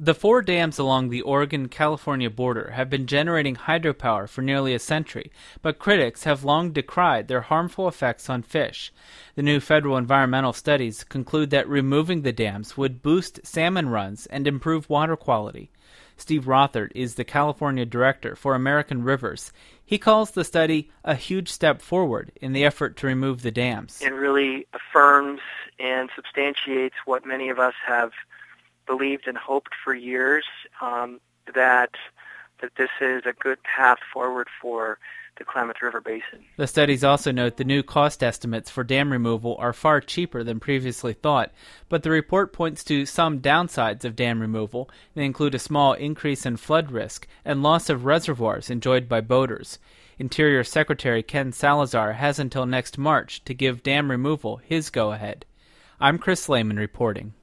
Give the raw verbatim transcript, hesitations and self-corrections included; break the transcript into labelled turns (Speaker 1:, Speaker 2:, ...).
Speaker 1: The four dams along the Oregon-California border have been generating hydropower for nearly a century, but critics have long decried their harmful effects on fish. The new federal environmental studies conclude that removing the dams would boost salmon runs and improve water quality. Steve Rothert is the California director for American Rivers. He calls the study a huge step forward in the effort to remove the dams.
Speaker 2: It really affirms and substantiates what many of us have believed and hoped for years, um, that that this is a good path forward for the Klamath River Basin.
Speaker 1: The studies also note the new cost estimates for dam removal are far cheaper than previously thought, but the report points to some downsides of dam removal. They include a small increase in flood risk and loss of reservoirs enjoyed by boaters. Interior Secretary Ken Salazar has until next March to give dam removal his go-ahead. I'm Chris Lehman reporting.